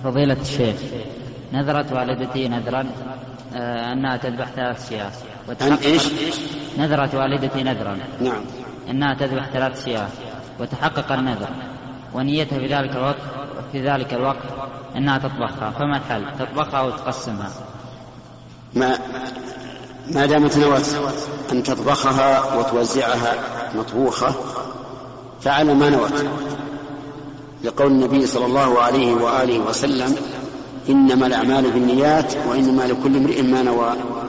فضيلة الشيخ، نذرت والدتي نذرا أنها تذبح 3 شياه نذرت والدتي نذرا نعم أنها تذبح 3 شياه وتحقق النذر، ونيتها في ذلك الوقت أنها تطبخها، فما الحل؟ تطبخها أو تقسمها؟ ما دامت نوت أن تطبخها وتوزعها مطبوخة فعلى ما نوت، لقول النبي صلى الله عليه وآله وسلم: إنما الأعمال بالنيات وإنما لكل امرئ ما نوى.